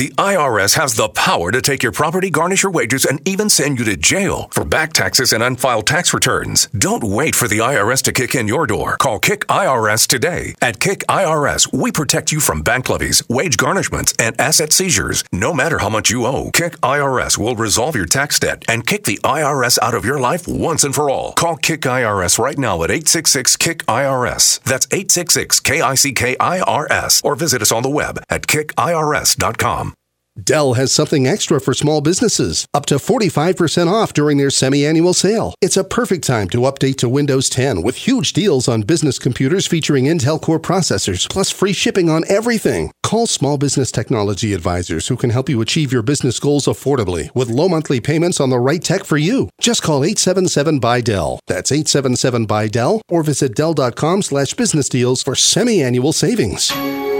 The IRS has the power to take your property, garnish your wages, and even send you to jail for back taxes and unfiled tax returns. Don't wait for the IRS to kick in your door. Call Kick IRS today. At Kick IRS, we protect you from bank levies, wage garnishments, and asset seizures. No matter how much you owe, Kick IRS will resolve your tax debt and kick the IRS out of your life once and for all. Call Kick IRS right now at 866-KICK-IRS. That's 866-KICK-IRS. Or visit us on the web at kickirs.com. Dell has something extra for small businesses, up to 45% off during their semi-annual sale. It's a perfect time to update to Windows 10 with huge deals on business computers featuring Intel Core processors, plus free shipping on everything. Call Small Business Technology Advisors who can help you achieve your business goals affordably with low monthly payments on the right tech for you. Just call 877-BUY-DELL. That's 877-BUY-DELL, or visit Dell.com/business deals for semi-annual savings.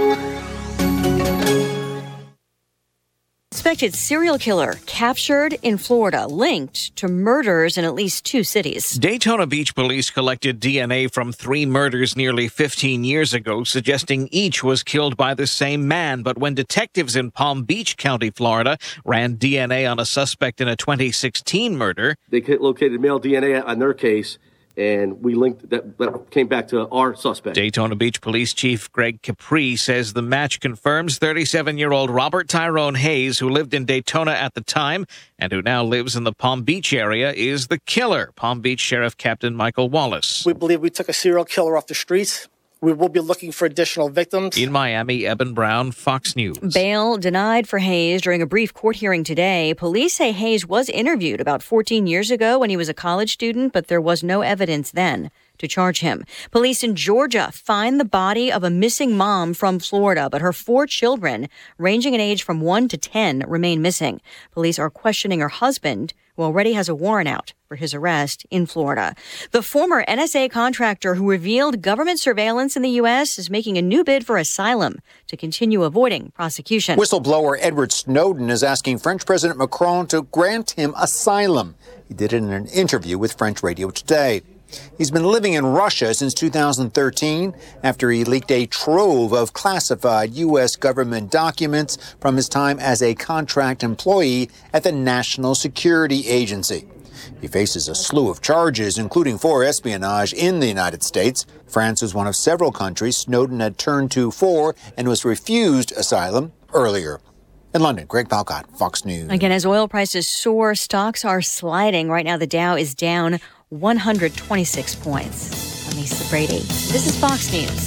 Suspected serial killer captured in Florida, linked to murders in at least 2 cities. Daytona Beach police collected DNA from 3 murders nearly 15 years ago, suggesting each was killed by the same man. But when detectives in Palm Beach County, Florida, ran DNA on a suspect in a 2016 murder, they located male DNA on their case, and we linked that came back to our suspect. Daytona Beach Police Chief Greg Capri says the match confirms 37-year-old Robert Tyrone Hayes, who lived in Daytona at the time and who now lives in the Palm Beach area, is the killer. Palm Beach Sheriff Captain Michael Wallace. We believe we took a serial killer off the streets. We will be looking for additional victims. In Miami, Eben Brown, Fox News. Bail denied for Hayes during a brief court hearing today. Police say Hayes was interviewed about 14 years ago when he was a college student, but there was no evidence then to charge him. Police in Georgia find the body of a missing mom from Florida, but her 4 children, ranging in age from 1 to 10, remain missing. Police are questioning her husband, who already has a warrant out for his arrest in Florida. The former NSA contractor who revealed government surveillance in the U.S. is making a new bid for asylum to continue avoiding prosecution. Whistleblower Edward Snowden is asking French President Macron to grant him asylum. He did it in an interview with French Radio Today. He's been living in Russia since 2013 after he leaked a trove of classified U.S. government documents from his time as a contract employee at the National Security Agency. He faces a slew of charges, including for espionage in the United States. France was one of several countries Snowden had turned to for and was refused asylum earlier. In London, Greg Palcott, Fox News. Again, as oil prices soar, stocks are sliding. Right now, the Dow is down 126 points. I'm Lisa Brady. This is Fox News.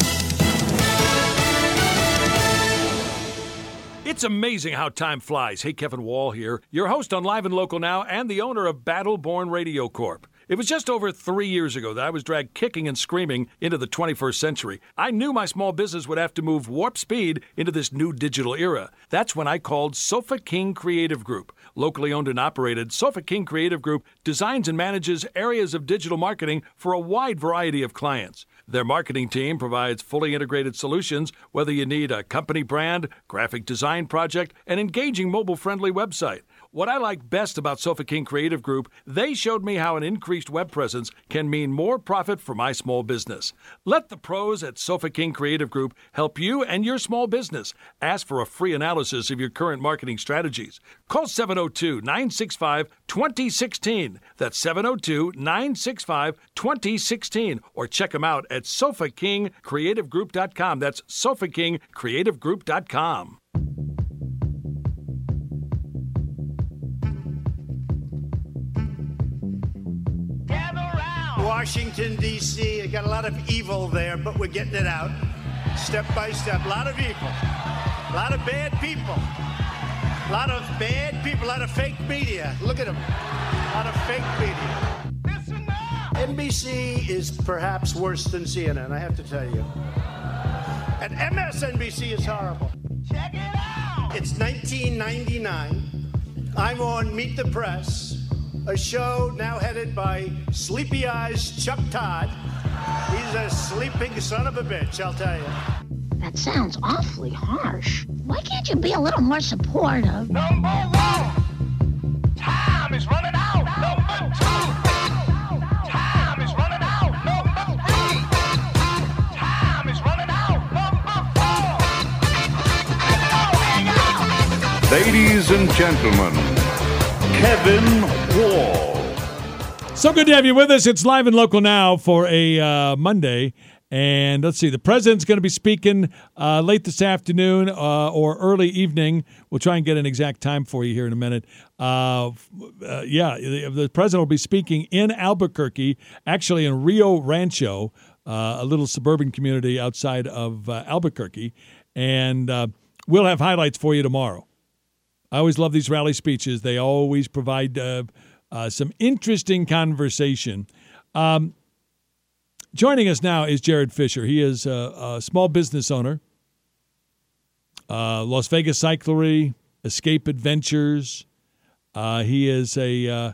It's amazing how time flies. Hey, Kevin Wall here, your host on Live and Local Now and the owner of Battleborn Radio Corp. It was just over 3 years ago that I was dragged kicking and screaming into the 21st century. I knew my small business would have to move warp speed into this new digital era. That's when I called Sofa King Creative Group. Locally owned and operated, Sofa King Creative Group designs and manages areas of digital marketing for a wide variety of clients. Their marketing team provides fully integrated solutions, whether you need a company brand, graphic design project, an engaging mobile-friendly website. What I like best about Sofa King Creative Group, they showed me how an increased web presence can mean more profit for my small business. Let the pros at Sofa King Creative Group help you and your small business. Ask for a free analysis of your current marketing strategies. Call 702-965-2016. That's 702-965-2016. Or check them out at SofaKingCreativeGroup.com. That's SofaKingCreativeGroup.com. Washington, D.C. I got a lot of evil there, but we're getting it out step by step. A lot of evil. A lot of bad people. A lot of bad people. A lot of fake media. Look at them. A lot of fake media. Listen up. NBC is perhaps worse than CNN, I have to tell you. And MSNBC is horrible. Check it out. It's 1999. I'm on Meet the Press, a show now headed by Sleepy Eyes Chuck Todd. He's a sleeping son of a bitch, I'll tell you. That sounds awfully harsh. Why can't you be a little more supportive? Number 1, time is running out. Number 2, time is running out. Number 3, time is running out. Number 4, hang out. Ladies and gentlemen, Kevin Wall. So good to have you with us. It's Live and Local now for a Monday. And let's see, the president's going to be speaking late this afternoon or early evening. We'll try and get an exact time for you here in a minute. The president will be speaking in Albuquerque, actually in Rio Rancho, a little suburban community outside of Albuquerque. And we'll have highlights for you tomorrow. I always love these rally speeches. They always provide some interesting conversation. Joining us now is Jared Fisher. He is a small business owner, Las Vegas Cyclery, Escape Adventures. He is a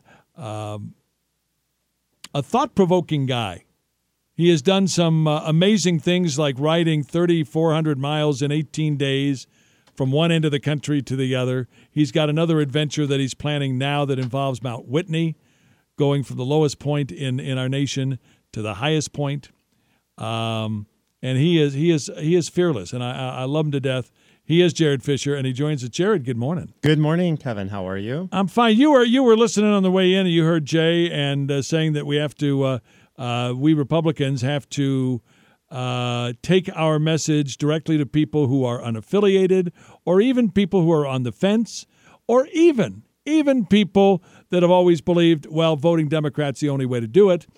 thought-provoking guy. He has done some amazing things like riding 3,400 miles in 18 days from one end of the country to the other. He's got another adventure that he's planning now that involves Mount Whitney, going from the lowest point in our nation to the highest point. And he is fearless, and I love him to death. He is Jared Fisher, and he joins us. Jared, good morning. Good morning, Kevin. How are you? I'm fine. You were listening on the way in, and you heard Jay and saying that we have to we Republicans have to take our message directly to people who are unaffiliated, or even people who are on the fence, or even people that have always believed, well, voting Democrat's the only way to do it.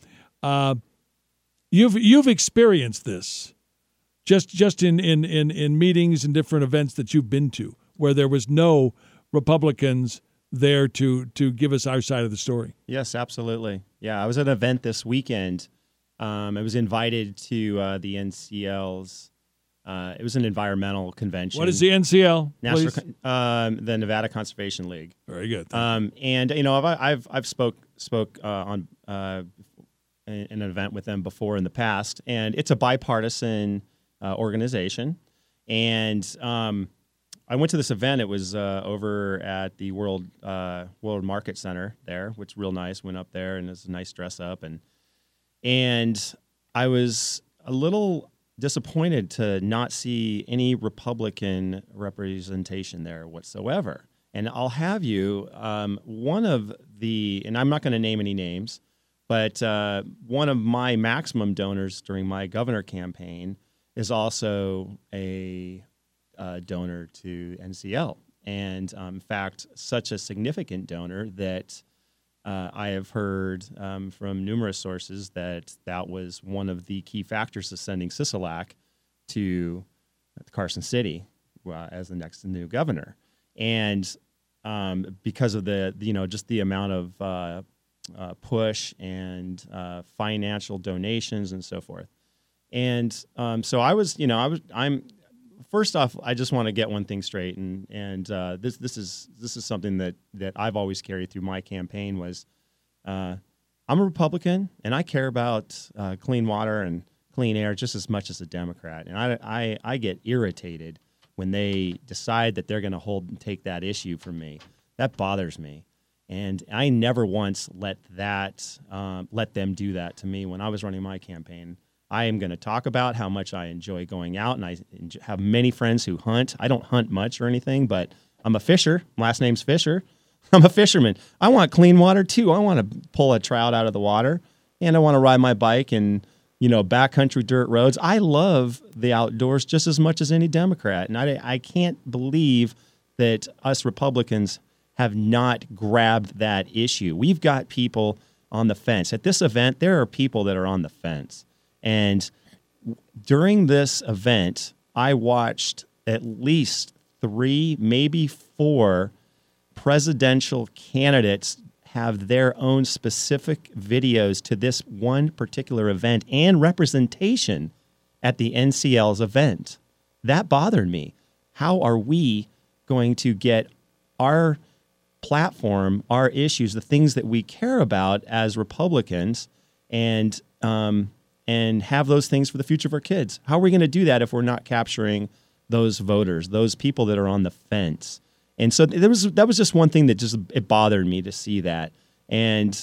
You've experienced this just in meetings and different events that you've been to, where there was no Republicans there to give us our side of the story. Yes, absolutely. Yeah, I was at an event this weekend. I was invited to the NCL's. It was an environmental convention. What is the NCL? The Nevada Conservation League. Very good. And I've spoke on an event with them before in the past, and it's a bipartisan organization. And I went to this event. It was over at the World Market Center there, which is real nice. Went up there, and it's a nice dress up, and I was a little disappointed to not see any Republican representation there whatsoever. And I'll have you, one of the, and I'm not going to name any names, but one of my maximum donors during my governor campaign is also a donor to NCL. And in fact, such a significant donor that I have heard from numerous sources that was one of the key factors of sending Sisolak to Carson City as the next new governor. And because of just the amount of push and financial donations and so forth. And so I'm first off, I just want to get one thing straight, and this is something that I've always carried through my campaign was I'm a Republican and I care about clean water and clean air just as much as a Democrat, and I get irritated when they decide that they're going to hold and take that issue from me. That bothers me, and I never once let them do that to me when I was running my campaign. I am going to talk about how much I enjoy going out, and I have many friends who hunt. I don't hunt much or anything, but I'm a fisher. My last name's Fisher. I'm a fisherman. I want clean water, too. I want to pull a trout out of the water, and I want to ride my bike and, backcountry dirt roads. I love the outdoors just as much as any Democrat, and I can't believe that us Republicans have not grabbed that issue. We've got people on the fence. At this event, there are people that are on the fence. And during this event, I watched at least 3, maybe 4 presidential candidates have their own specific videos to this one particular event and representation at the NCL's event. That bothered me. How are we going to get our platform, our issues, the things that we care about as Republicans, and have those things for the future of our kids? How are we going to do that if we're not capturing those voters, those people that are on the fence? And so that was just one thing that it bothered me to see that. And,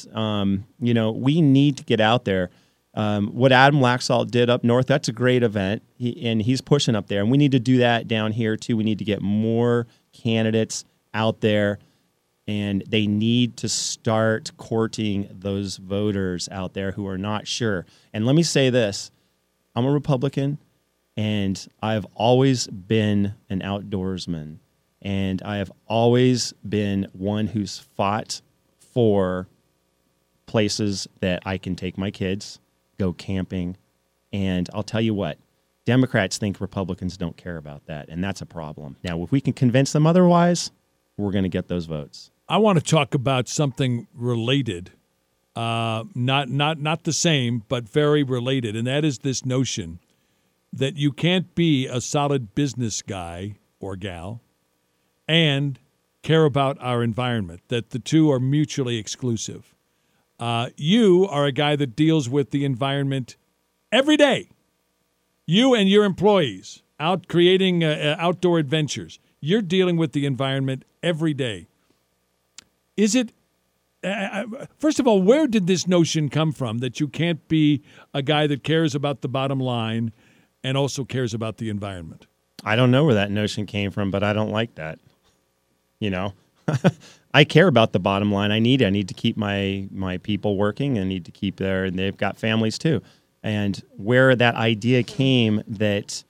we need to get out there. What Adam Laxalt did up north, that's a great event. He's pushing up there. And we need to do that down here, too. We need to get more candidates out there, and they need to start courting those voters out there who are not sure. And let me say this. I'm a Republican, and I've always been an outdoorsman, and I have always been one who's fought for places that I can take my kids, go camping, and I'll tell you what, Democrats think Republicans don't care about that, and that's a problem. Now, if we can convince them otherwise, we're going to get those votes. I want to talk about something related, not the same, but very related, and that is this notion that you can't be a solid business guy or gal and care about our environment, that the two are mutually exclusive. You are a guy that deals with the environment every day. You and your employees out creating outdoor adventures. You're dealing with the environment every day. Is it, first of all, where did this notion come from that you can't be a guy that cares about the bottom line and also cares about the environment? I don't know where that notion came from, but I don't like that. You know, I care about the bottom line. I need to keep my people working. I need to keep and they've got families too. And where that idea came that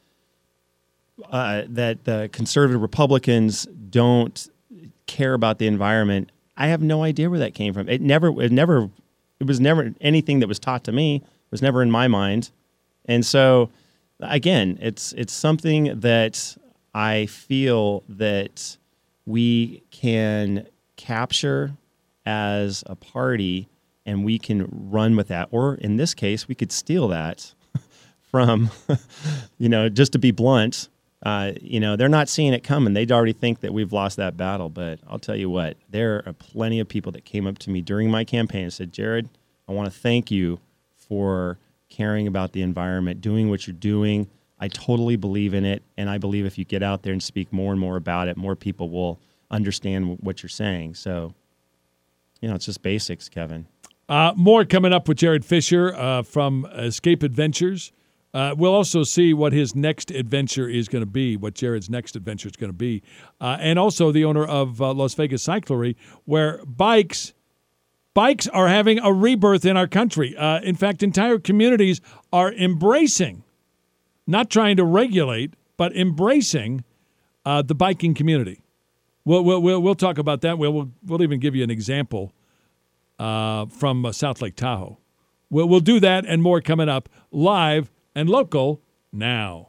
the conservative Republicans don't care about the environment, I have no idea where that came from. It was never anything that was taught to me. It was never in my mind. And so, again, it's something that I feel that we can capture as a party, and we can run with that. Or in this case, we could steal that from, just to be blunt, they're not seeing it coming. They'd already think that we've lost that battle. But I'll tell you what, there are plenty of people that came up to me during my campaign and said, Jared, I want to thank you for caring about the environment, doing what you're doing. I totally believe in it. And I believe if you get out there and speak more and more about it, more people will understand what you're saying. So, it's just basics, Kevin. More coming up with Jared Fisher from Escape Adventures. We'll also see what his next adventure is going to be, what Jared's next adventure is going to be. And also the owner of Las Vegas Cyclery, where bikes are having a rebirth in our country. In fact, entire communities are embracing, not trying to regulate, but embracing the biking community. We'll talk about that. We'll even give you an example from South Lake Tahoe. We'll do that and more coming up live and local now.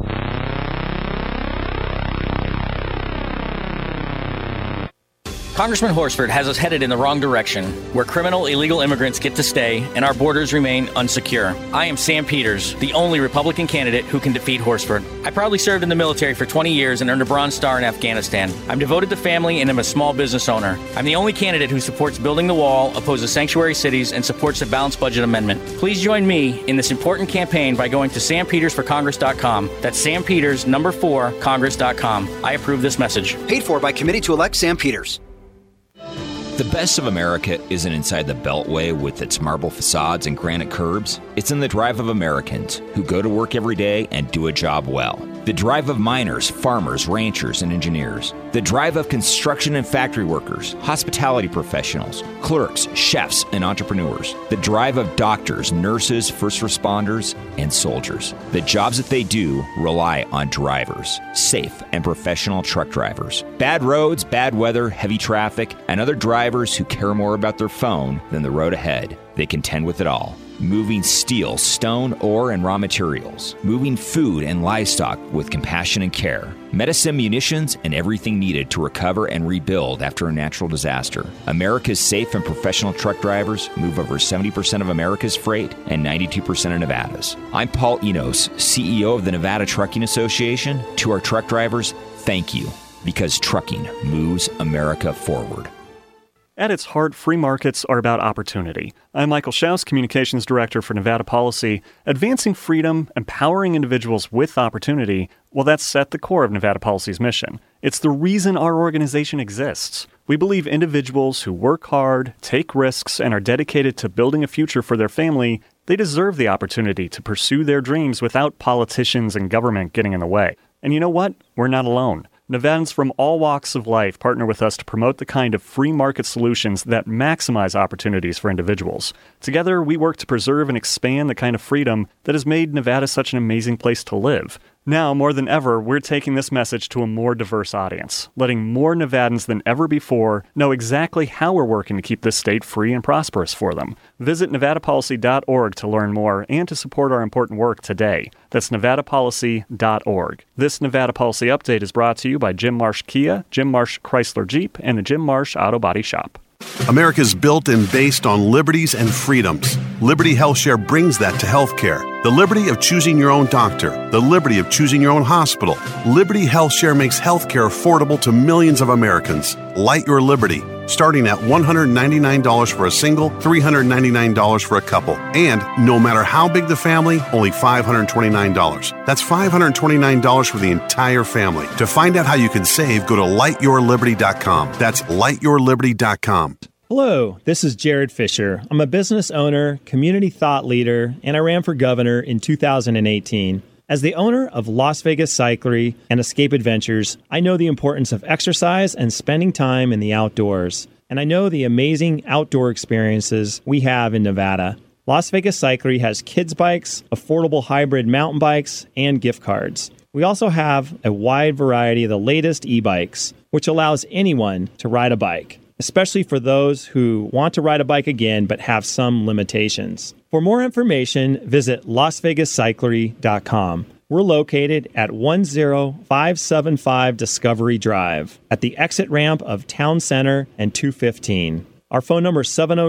Congressman Horsford has us headed in the wrong direction, where criminal illegal immigrants get to stay and our borders remain unsecure. I am Sam Peters, the only Republican candidate who can defeat Horsford. I proudly served in the military for 20 years and earned a Bronze Star in Afghanistan. I'm devoted to family and am a small business owner. I'm the only candidate who supports building the wall, opposes sanctuary cities, and supports the balanced budget amendment. Please join me in this important campaign by going to sampetersforcongress.com. That's sampeters4congress.com. I approve this message. Paid for by Committee to Elect Sam Peters. The best of America isn't inside the Beltway with its marble facades and granite curbs. It's in the drive of Americans who go to work every day and do a job well. The drive of miners, farmers, ranchers, and engineers. The drive of construction and factory workers, hospitality professionals, clerks, chefs, and entrepreneurs. The drive of doctors, nurses, first responders, and soldiers. The jobs that they do rely on drivers, safe and professional truck drivers. Bad roads, bad weather, heavy traffic, and other drivers who care more about their phone than the road ahead. They contend with it all. Moving steel, stone, ore, and raw materials. Moving food and livestock with compassion and care. Medicine, munitions, and everything needed to recover and rebuild after a natural disaster. America's safe and professional truck drivers move over 70% of America's freight and 92% of Nevada's. I'm Paul Enos, CEO of the Nevada Trucking Association. To our truck drivers, thank you, because trucking moves America forward. At its heart, free markets are about opportunity. I'm Michael Schaus, Communications Director for Nevada Policy. Advancing freedom, empowering individuals with opportunity, well, that's at the core of Nevada Policy's mission. It's the reason our organization exists. We believe individuals who work hard, take risks, and are dedicated to building a future for their family, they deserve the opportunity to pursue their dreams without politicians and government getting in the way. And you know what? We're not alone. Nevadans from all walks of life partner with us to promote the kind of free market solutions that maximize opportunities for individuals. Together, we work to preserve and expand the kind of freedom that has made Nevada such an amazing place to live. Now, more than ever, we're taking this message to a more diverse audience, letting more Nevadans than ever before know exactly how we're working to keep this state free and prosperous for them. Visit nevadapolicy.org to learn more and to support our important work today. That's nevadapolicy.org. This Nevada Policy Update is brought to you by Jim Marsh Kia, Jim Marsh Chrysler Jeep, and the Jim Marsh Auto Body Shop. America's built and based on liberties and freedoms. Liberty HealthShare brings that to healthcare. The liberty of choosing your own doctor. The liberty of choosing your own hospital. Liberty HealthShare makes healthcare affordable to millions of Americans. Light your liberty, starting at $199 for a single, $399 for a couple. And no matter how big the family, only $529. That's $529 for the entire family. To find out how you can save, go to lightyourliberty.com. That's lightyourliberty.com. Hello, this is Jared Fisher. I'm a business owner, community thought leader, and I ran for governor in 2018. As the owner of Las Vegas Cyclery and Escape Adventures, I know the importance of exercise and spending time in the outdoors. And I know the amazing outdoor experiences we have in Nevada. Las Vegas Cyclery has kids bikes, affordable hybrid mountain bikes, and gift cards. We also have a wide variety of the latest e-bikes, which allows anyone to ride a bike, especially for those who want to ride a bike again but have some limitations. For more information, visit LasVegasCyclery.com. We're located at 10575 Discovery Drive at the exit ramp of Town Center and 215. Our phone number is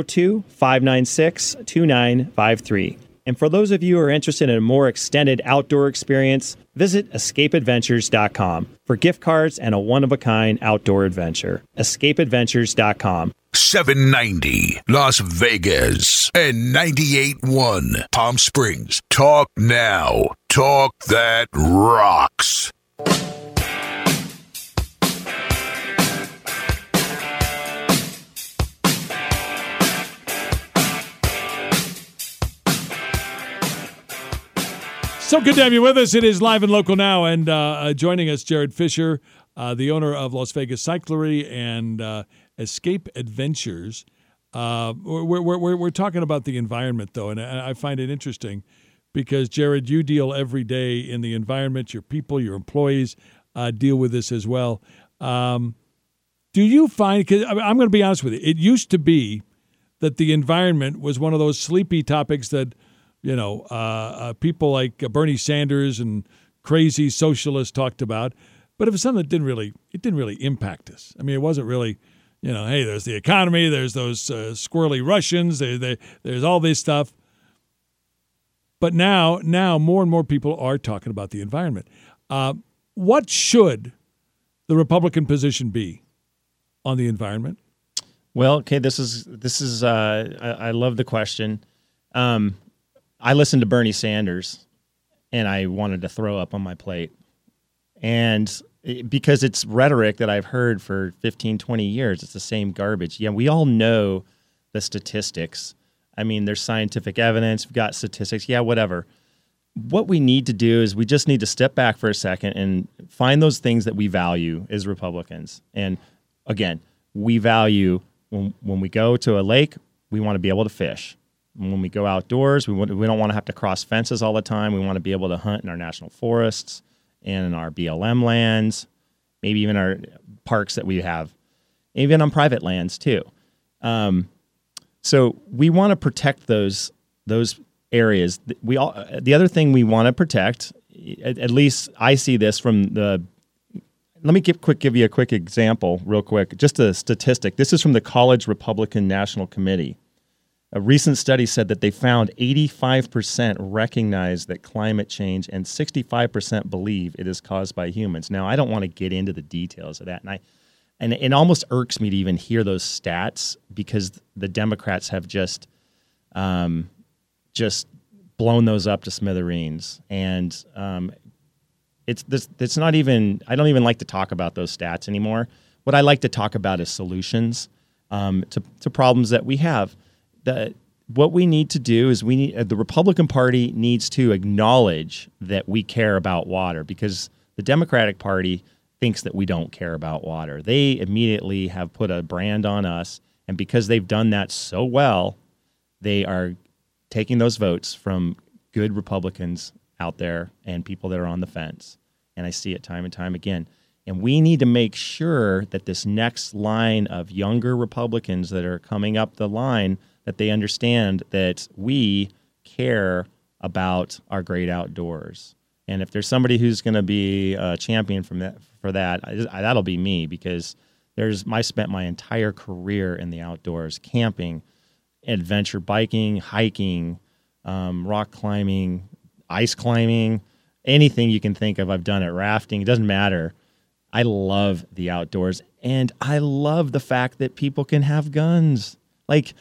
702-596-2953. And for those of you who are interested in a more extended outdoor experience, visit escapeadventures.com for gift cards and a one-of-a-kind outdoor adventure. escapeadventures.com. 790 Las Vegas and 98.1 Palm Springs. Talk now. Talk that rocks. So good to have you with us. It is Live and Local now, and joining us, Jared Fisher, the owner of Las Vegas Cyclery and Escape Adventures. We're talking about the environment, though, and I find it interesting because, Jared, you deal every day in the environment. Your people, your employees deal with this as well. Do you find, because I'm going to be honest with you, it used to be that the environment was one of those sleepy topics that, you know, people like Bernie Sanders and crazy socialists talked about, but it was something that didn't really impact us. I mean, it wasn't really, you know, hey, there's the economy, there's those squirrely Russians, there's all this stuff. But now more and more people are talking about the environment. What should the Republican position be on the environment? Well, okay, this is I love the question. I listened to Bernie Sanders, and I wanted to throw up on my plate. And because it's rhetoric that I've heard for 15, 20 years, it's the same garbage. Yeah, we all know the statistics. I mean, there's scientific evidence. We've got statistics. Yeah, whatever. What we need to do is we just need to step back for a second and find those things that we value as Republicans. And again, we value when we go to a lake, we want to be able to fish. When we go outdoors, we don't want to have to cross fences all the time. We want to be able to hunt in our national forests and in our BLM lands, maybe even our parks that we have, even on private lands too. So we want to protect those areas. The other thing we want to protect, at least I see this from the. Let me give you a quick example, real quick. Just a statistic. This is from the College Republican National Committee. A recent study said that they found 85% recognize that climate change and 65% believe it is caused by humans. Now, I don't want to get into the details of that, and it almost irks me to even hear those stats because the Democrats have just blown those up to smithereens. And it's not even. I don't even like to talk about those stats anymore. What I like to talk about is solutions to problems that we have. What we need to do is the Republican Party needs to acknowledge that we care about water, because the Democratic Party, thinks that we don't care about water. They immediately have put a brand on us, and because they've done that so well, they are taking those votes from good Republicans out there and people that are on the fence. And I see it time and time again. And we need to make sure that this next line of younger Republicans that are coming up the line, that they understand that we care about our great outdoors. And if there's somebody who's going to be a champion for that, that'll be me, because I spent my entire career in the outdoors, camping, adventure biking, hiking, rock climbing, ice climbing, anything you can think of. I've done it, rafting, it doesn't matter. I love the outdoors, and I love the fact that people can have guns. Like,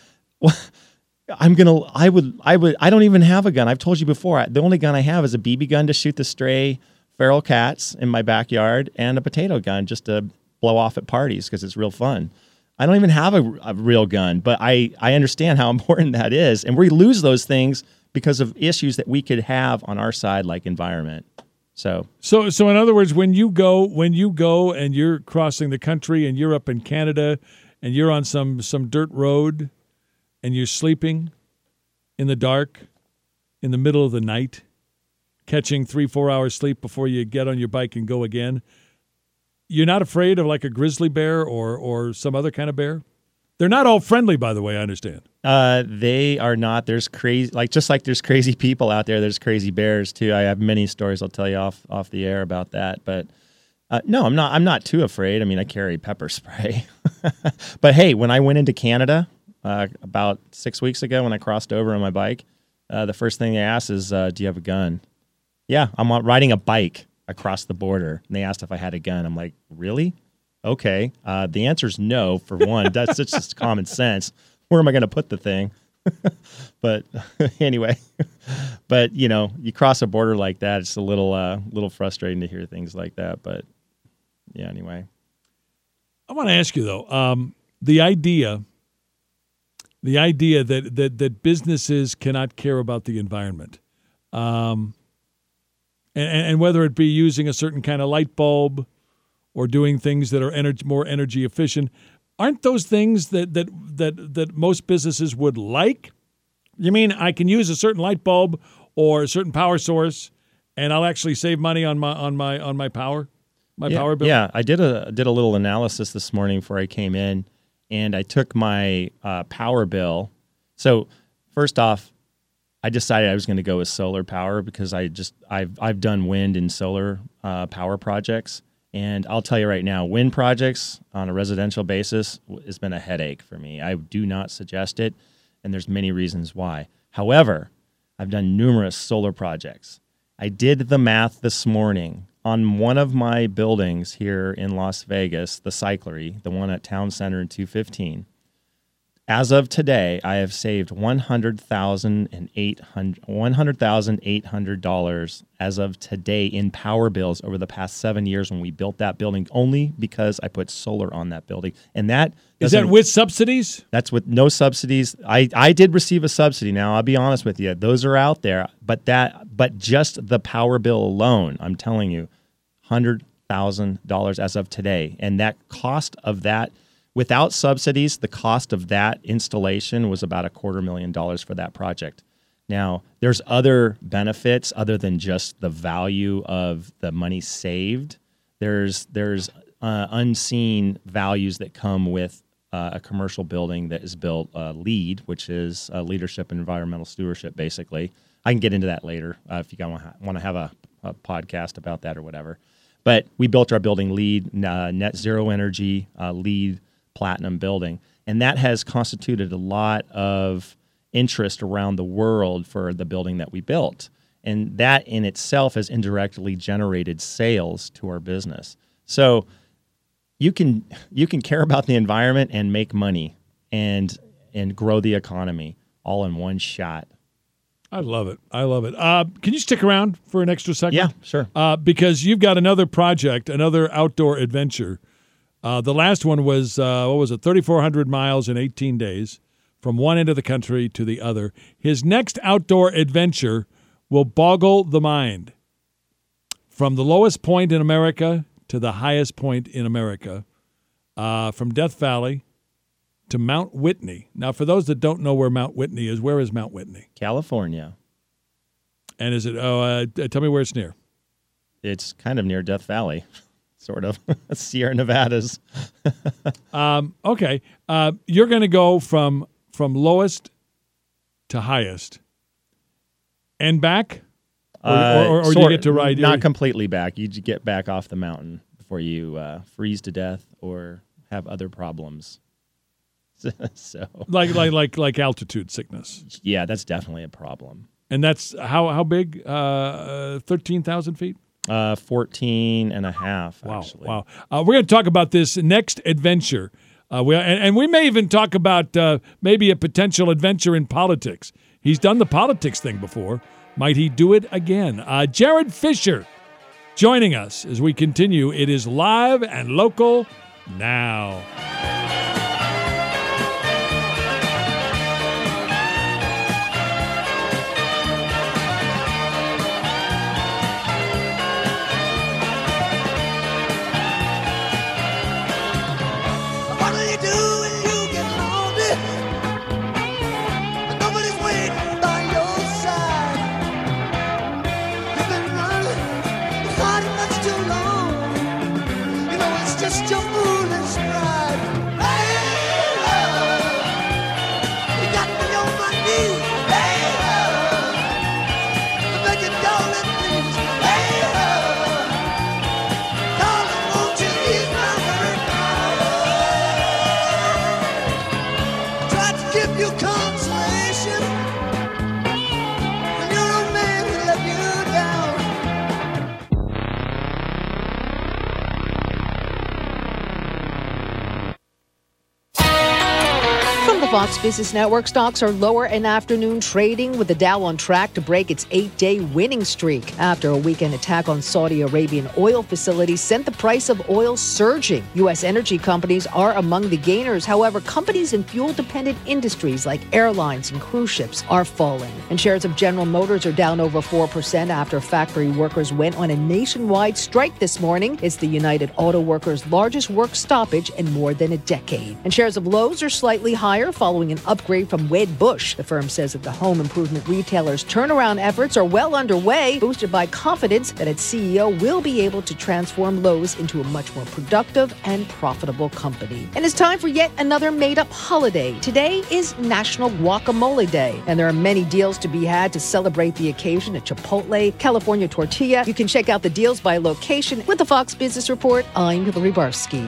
I don't even have a gun. I've told you before, the only gun I have is a BB gun to shoot the stray feral cats in my backyard, and a potato gun just to blow off at parties because it's real fun. I don't even have a real gun, but I understand how important that is. And we lose those things because of issues that we could have on our side, like environment. So in other words, when you go and you're crossing the country and you're up in Canada and you're on some dirt road and you're sleeping in the dark in the middle of the night, catching 3-4 hours sleep before you get on your bike and go again, you're not afraid of like a grizzly bear or some other kind of bear? They're not all friendly, by the way, I understand. They are not. There's crazy, just like there's crazy people out there, there's crazy bears too. I have many stories I'll tell you off the air about that. But no, I'm not too afraid. I mean, I carry pepper spray. But hey, when I went into Canada about 6 weeks ago, when I crossed over on my bike, the first thing they asked is, do you have a gun? Yeah, I'm riding a bike across the border, and they asked if I had a gun. I'm like, really? Okay. The answer is no, for one. That's just common sense. Where am I going to put the thing? But anyway, you cross a border like that, it's a little frustrating to hear things like that. But yeah, anyway. I want to ask you though, the idea that businesses cannot care about the environment, and whether it be using a certain kind of light bulb or doing things that are more energy efficient, aren't those things that most businesses would like? You mean I can use a certain light bulb or a certain power source, and I'll actually save money on my power power bill? Yeah, I did a little analysis this morning before I came in, and I took my power bill. So first off, I decided I was going to go with solar power because I've done wind and solar power projects. And I'll tell you right now, wind projects on a residential basis has been a headache for me. I do not suggest it, and there's many reasons why. However, I've done numerous solar projects. I did the math this morning on one of my buildings here in Las Vegas, the Cyclery, the one at Town Center in 215. As of today, I have saved $100,800 as of today in power bills over the past 7 years when we built that building, only because I put solar on that building. And that is that with subsidies? That's with no subsidies. I did receive a subsidy. Now, I'll be honest with you, those are out there, but just the power bill alone, I'm telling you, $100,000 as of today. And that cost of that, without subsidies, the cost of that installation was about $250,000 for that project. Now, there's other benefits other than just the value of the money saved. There's unseen values that come with a commercial building that is built LEED, which is leadership and environmental stewardship, basically. I can get into that later if you guys want to have a podcast about that or whatever. But we built our building LEED, net zero energy, LEED platinum building. And that has constituted a lot of interest around the world for the building that we built. And that in itself has indirectly generated sales to our business. So you can care about the environment and make money and grow the economy all in one shot. I love it. Can you stick around for an extra second? Yeah, sure. Because you've got another project, another outdoor adventure. The last one was, 3,400 miles in 18 days from one end of the country to the other. His next outdoor adventure will boggle the mind. From the lowest point in America to the highest point in America, from Death Valley to Mount Whitney. Now, for those that don't know where Mount Whitney is, where is Mount Whitney? California. And is it, tell me where it's near. It's kind of near Death Valley, sort of. Sierra Nevadas. Okay. You're going to go from lowest to highest and back? Or do you get to ride? Not completely back. You get back off the mountain before you freeze to death or have other problems. So like altitude sickness. Yeah, that's definitely a problem. And that's how big? 13,000 feet? 14 and a half, actually. Wow. We're going to talk about this next adventure. And we may even talk about maybe a potential adventure in politics. He's done the politics thing before. Might he do it again? Jared Fisher joining us as we continue. It is Live and Local now. Fox Business Network stocks are lower in afternoon trading, with the Dow on track to break its 8-day winning streak after a weekend attack on Saudi Arabian oil facilities sent the price of oil surging. U.S. energy companies are among the gainers. However, companies in fuel-dependent industries like airlines and cruise ships are falling. And shares of General Motors are down over 4% after factory workers went on a nationwide strike this morning. It's the United Auto Workers' largest work stoppage in more than a decade. And shares of Lowe's are slightly higher following an upgrade from Wedbush. The firm says that the home improvement retailer's turnaround efforts are well underway, boosted by confidence that its CEO will be able to transform Lowe's into a much more productive and profitable company. And it's time for yet another made-up holiday. Today is National Guacamole Day, and there are many deals to be had to celebrate the occasion at Chipotle, California Tortilla. You can check out the deals by location with the Fox Business Report. I'm Hillary Barsky.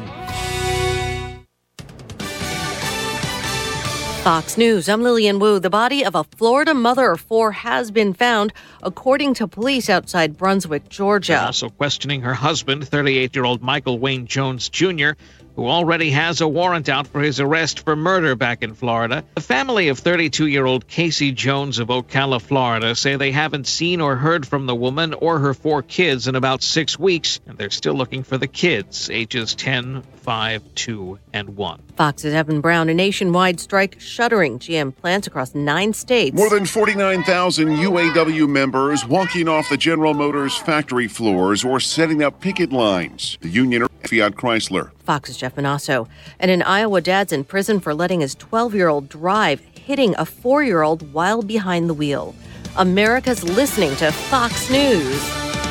Fox News, I'm Lillian Wu. The body of a Florida mother of four has been found, according to police outside Brunswick, Georgia. They're also questioning her husband, 38-year-old Michael Wayne Jones Jr., who already has a warrant out for his arrest for murder back in Florida. The family of 32-year-old Casey Jones of Ocala, Florida, say they haven't seen or heard from the woman or her four kids in about 6 weeks, and they're still looking for the kids, ages 10, 5, 2, and 1. Fox's Evan Brown, a nationwide strike shuttering GM plants across 9 states. More than 49,000 UAW members walking off the General Motors factory floors or setting up picket lines. The union Fiat Chrysler. Fox's Jeff Manasso. And an Iowa dad's in prison for letting his 12-year-old drive, hitting a 4-year-old while behind the wheel. America's listening to Fox News.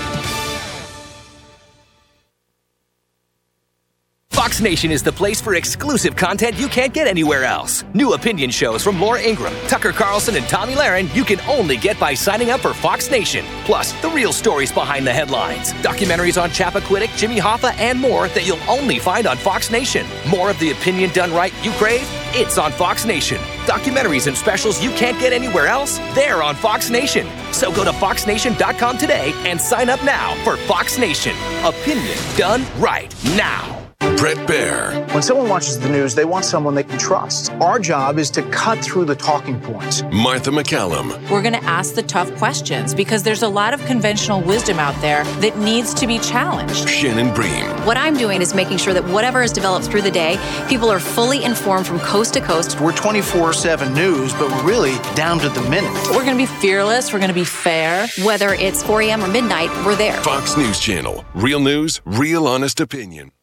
Fox Nation is the place for exclusive content you can't get anywhere else. New opinion shows from Laura Ingraham, Tucker Carlson, and Tommy Lahren you can only get by signing up for Fox Nation. Plus, the real stories behind the headlines, documentaries on Chappaquiddick, Jimmy Hoffa, and more that you'll only find on Fox Nation. More of the opinion done right you crave? It's on Fox Nation. Documentaries and specials you can't get anywhere else? They're on Fox Nation. So go to foxnation.com today and sign up now for Fox Nation. Opinion done right now. Brett Baer. When someone watches the news, they want someone they can trust. Our job is to cut through the talking points. Martha McCallum. We're going to ask the tough questions because there's a lot of conventional wisdom out there that needs to be challenged. Shannon Bream. What I'm doing is making sure that whatever is developed through the day, people are fully informed from coast to coast. We're 24/7 news, but we're really down to the minute. We're going to be fearless. We're going to be fair. Whether it's 4 a.m. or midnight, we're there. Fox News Channel. Real news, real honest opinion.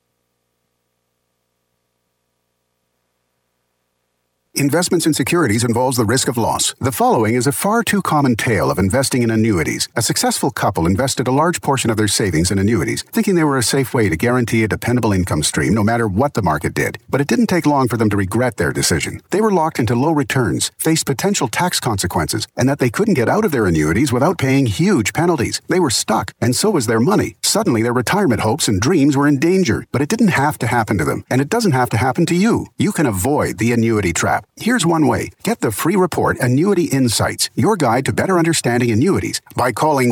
Investments in securities involves the risk of loss. The following is a far too common tale of investing in annuities. A successful couple invested a large portion of their savings in annuities, thinking they were a safe way to guarantee a dependable income stream no matter what the market did. But it didn't take long for them to regret their decision. They were locked into low returns, faced potential tax consequences, and that they couldn't get out of their annuities without paying huge penalties. They were stuck, and so was their money. Suddenly, their retirement hopes and dreams were in danger. But it didn't have to happen to them, and it doesn't have to happen to you. You can avoid the annuity trap. Here's one way. Get the free report, Annuity Insights, your guide to better understanding annuities, by calling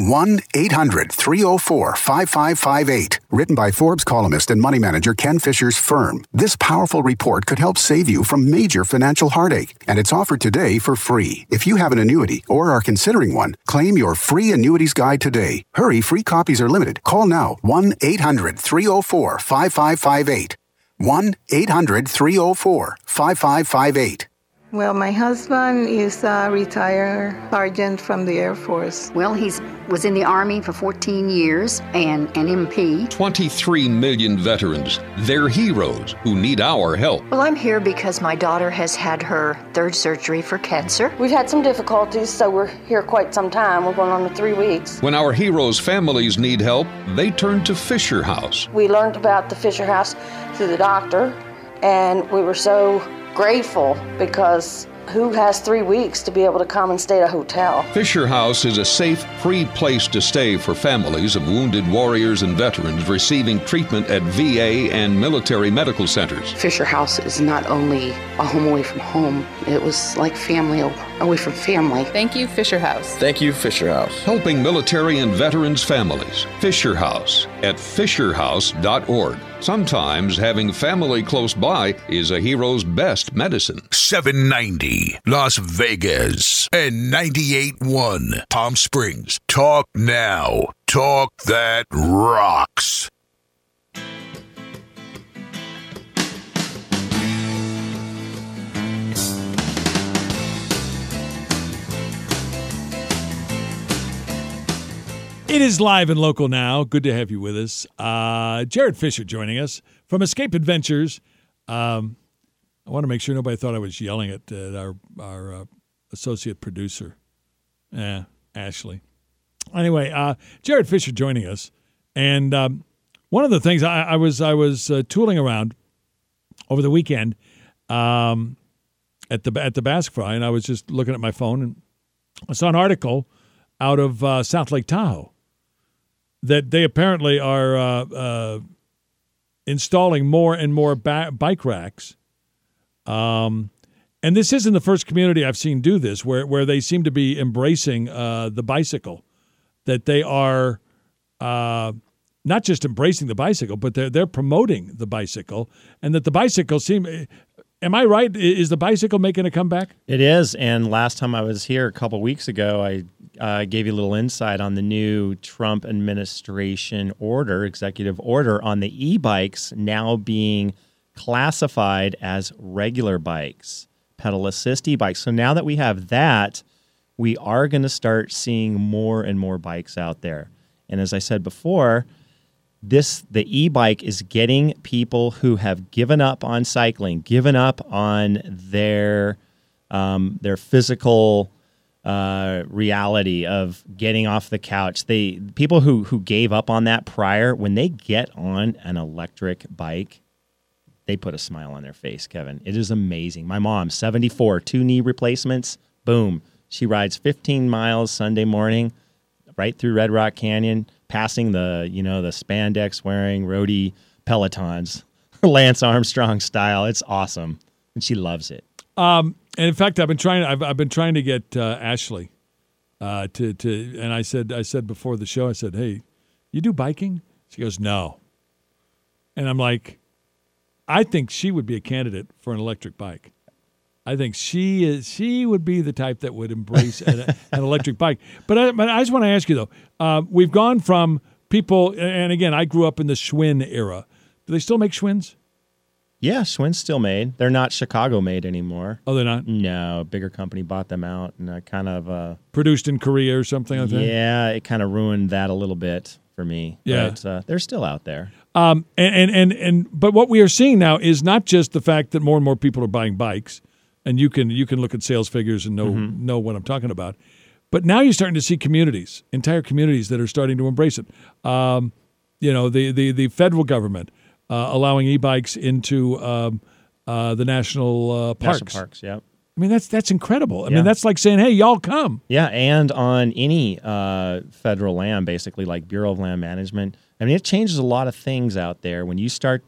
1-800-304-5558. Written by Forbes columnist and money manager Ken Fisher's firm. This powerful report could help save you from major financial heartache, and it's offered today for free. If you have an annuity or are considering one, claim your free annuities guide today. Hurry, free copies are limited. Call now, 1-800-304-5558. 1-800-304-5558. Well, my husband is a retired sergeant from the Air Force. Well, he was in the Army for 14 years and an MP. 23 million veterans. They're heroes who need our help. Well, I'm here because my daughter has had her third surgery for cancer. We've had some difficulties, so we're here quite some time. We're going on to 3 weeks. When our heroes' families need help, they turn to Fisher House. We learned about the Fisher House through the doctor, and we were so grateful because who has 3 weeks to be able to come and stay at a hotel? Fisher House is a safe, free place to stay for families of wounded warriors and veterans receiving treatment at VA and military medical centers. Fisher House is not only a home away from home, it was like family away from family. Thank you, Fisher House. Thank you, Fisher House. Helping military and veterans families. Fisher House at fisherhouse.org. Sometimes having family close by is a hero's best medicine. 790 Las Vegas and 98.1 Palm Springs. Talk now. Talk that rocks. It is live and local now. Good to have you with us. Jared Fisher joining us from Escape Adventures. I want to make sure nobody thought I was yelling at our associate producer, Ashley. Anyway, Jared Fisher joining us, and one of the things I was tooling around over the weekend at the Basque Fry, and I was just looking at my phone, and I saw an article out of South Lake Tahoe that they apparently are installing more and more bike racks. And this isn't the first community I've seen do this, where they seem to be embracing the bicycle, that they are not just embracing the bicycle, but they're promoting the bicycle, and that the bicycle am I right? Is the bicycle making a comeback? It is, and last time I was here a couple weeks ago, I gave you a little insight on the new Trump administration executive order on the e-bikes now being classified as regular bikes, pedal assist e-bikes. So now that we have that, we are going to start seeing more and more bikes out there. And as I said before, the e-bike is getting people who have given up on cycling, given up on their physical reality of getting off the couch. People who gave up on that prior, when they get on an electric bike, they put a smile on their face, Kevin. It is amazing. My mom, 74, 2 knee replacements, boom. She rides 15 miles Sunday morning right through Red Rock Canyon, passing the spandex wearing roadie Pelotons, Lance Armstrong style. It's awesome, and she loves it. And in fact, I've been trying to get Ashley and I said before the show, I said, "Hey, you do biking?" She goes, "No," and I'm like, I think she would be a candidate for an electric bike. I think she would be the type that would embrace an electric bike. But I just want to ask you, though, we've gone from people, and again, I grew up in the Schwinn era, Do they still make Schwinn's? Yeah, Schwinn's still made. They're not Chicago made anymore. Oh, they're not? No, a bigger company bought them out and kind of produced in Korea or something like that. Yeah, it kind of ruined that a little bit for me. Yeah, but they're still out there. But what we are seeing now is not just the fact that more and more people are buying bikes, and you can look at sales figures and know what I'm talking about. But now you're starting to see entire communities that are starting to embrace it. The federal government allowing e-bikes into the national parks. National parks, yeah. I mean, that's incredible. I mean, that's like saying, hey, y'all come. Yeah, and on any federal land, basically, like Bureau of Land Management. I mean, it changes a lot of things out there. When you see